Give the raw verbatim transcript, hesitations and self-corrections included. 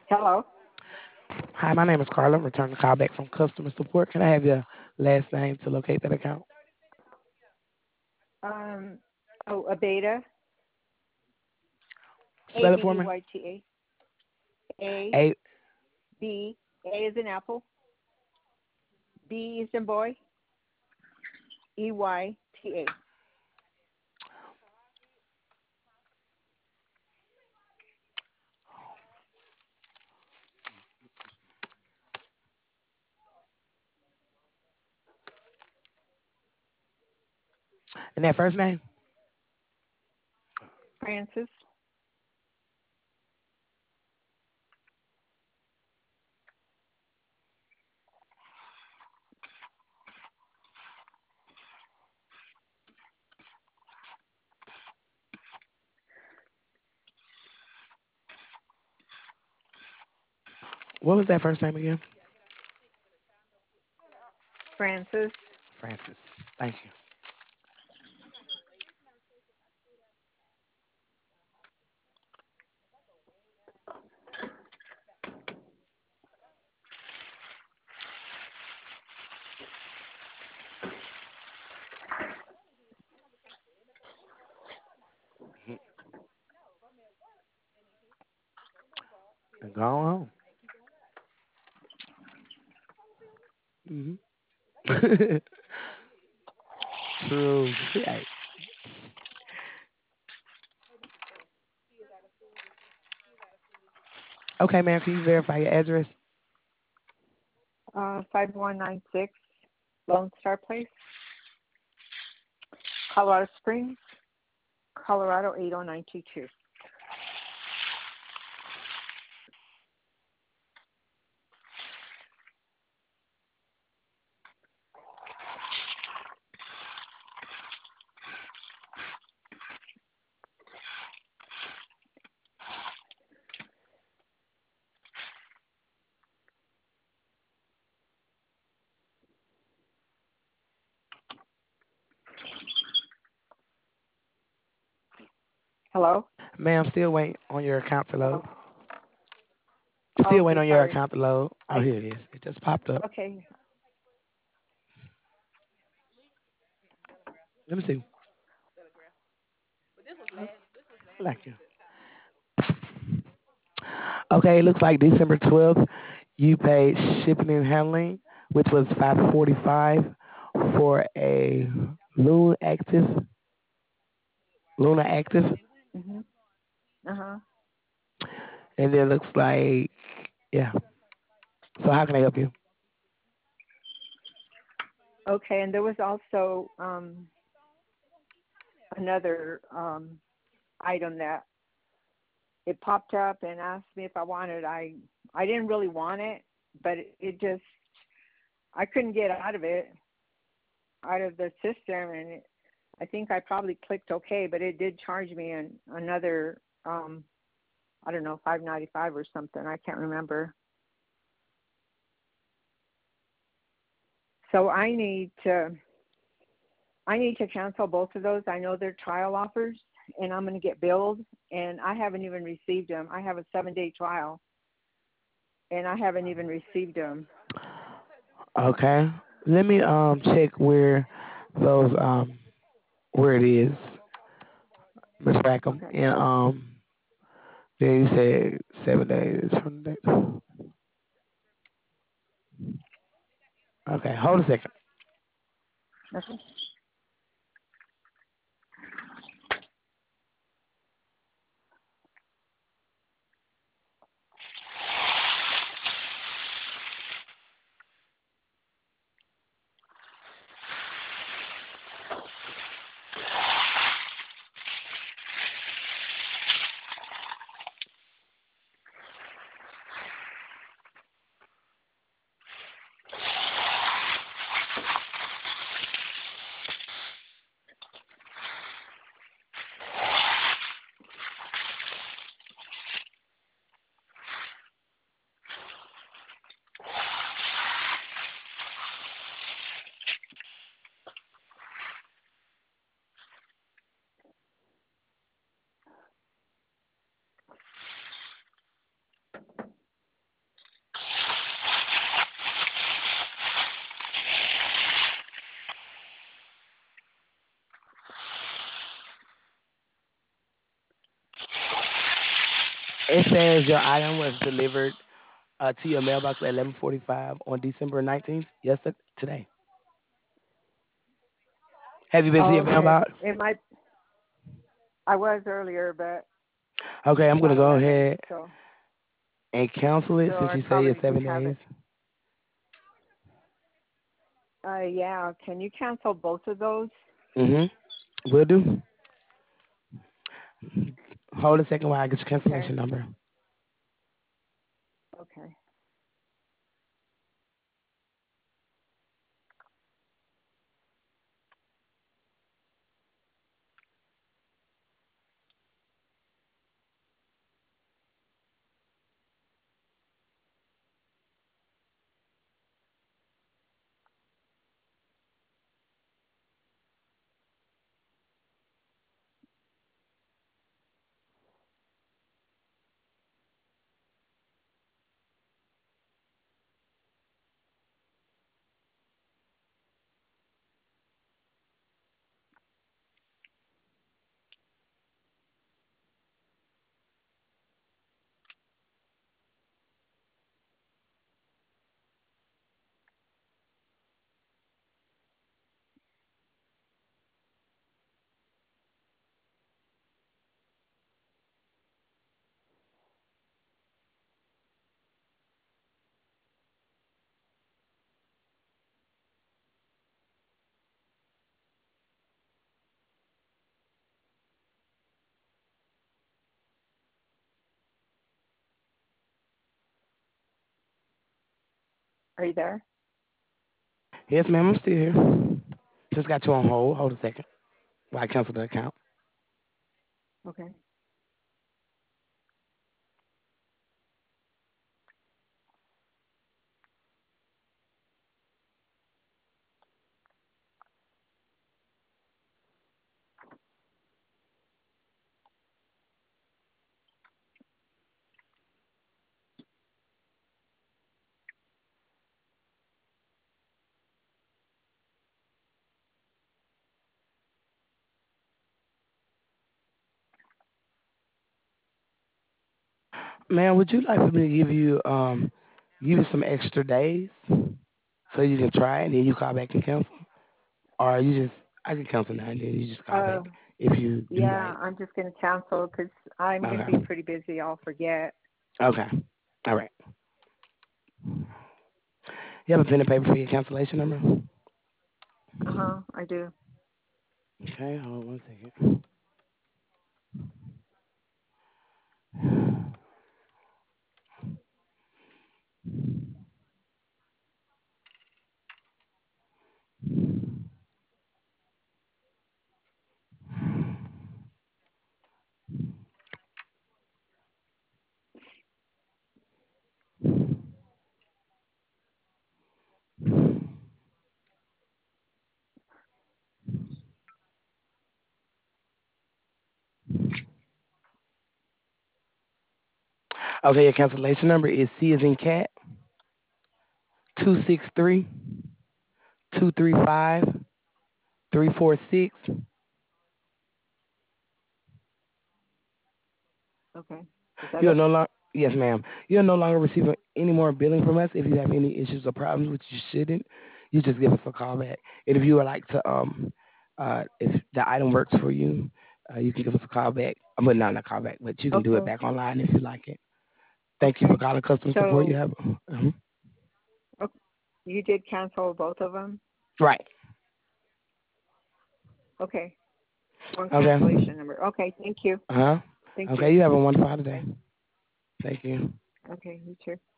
Hello. Hi, my name is Carla. I'm returning a call back from customer support. Can I have your last name to locate that account? Um, oh, a beta. A Spell it B for E me. Y T A. A A. B. A is in apple. B is in boy. E Y T A. And that first name? Francis. What was that first name again? Francis. Francis. Thank you. Mhm. And go on. Hmm. True. Right. Okay, ma'am. Can you verify your address? Uh, five one nine six Lone Star Place, Colorado Springs, Colorado eight oh nine two two. Hello. Ma'am, still waiting on your account to load. Oh, oh, Still waiting okay. on your Sorry. account to load. Oh, I here it is. It just popped up. okay. Let me see. Like you. Okay, it looks like December twelfth, you paid shipping and handling, which was five forty-five for a Luna Active, Luna Active, Mhm. Uh huh. and then it looks like, yeah. So how can I help you? Okay, and there was also um another um item that it popped up and asked me if I wanted. I I didn't really want it, but it, it just I couldn't get out of it, out of the system, and it, I think I probably clicked OK, but it did charge me an, another um I don't know five ninety five or something. I can't remember. So I need to I need to cancel both of those. I know they're trial offers, and I'm going to get billed, and I haven't even received them. I have a seven day trial, and I haven't even received them. Okay. Let me um check where those um where it is, Miss Rackham. Okay. And um then you said seven days from the date. Okay, hold a second. Okay. It says your item was delivered uh, to your mailbox at eleven forty-five on December nineteenth. Yesterday, today. Have you been to Oh, your okay. mailbox? It might. I was earlier, but Okay, it's I'm gonna about go eleven. ahead So, and cancel it so since I you say probably it's didn't seven have days. it. Uh, yeah. Can you cancel both of those? Mm-hmm. Will do. Hold a second while I get your Okay. cancellation number. Okay. Are you there? Yes, ma'am, I'm still here. Just got you on hold. Hold a second while I cancel the account. Okay. Ma'am, would you like for me to give you um give you some extra days so you can try it and then you call back and cancel? Or you just I can cancel now and then you just call Uh, back if you do yeah. like I'm just gonna cancel because I'm gonna be okay. pretty busy. I'll forget. Okay. All right. You have a pen and paper for your cancellation number? Uh huh. I do. Okay, hold on one second. Okay, your cancellation number is C as in cat two six three two three five three four six. Okay. Is that You're it? no longer yes, ma'am. You're no longer receiving any more billing from us. If you have any issues or problems, which you shouldn't, you just give us a call back. And if you would like to, um, uh, if the item works for you, uh, you can give us a call back. I'm mean, not a call back, but you can do it Okay. back online if you like it. Thank you for Okay. calling customer support. You So, have uh okay, you did cancel both of them. right. Okay. One Okay. cancellation number. Okay. Thank you. Uh huh. Thank Okay. you. You have a wonderful day. Bye. Thank you. Okay. You too.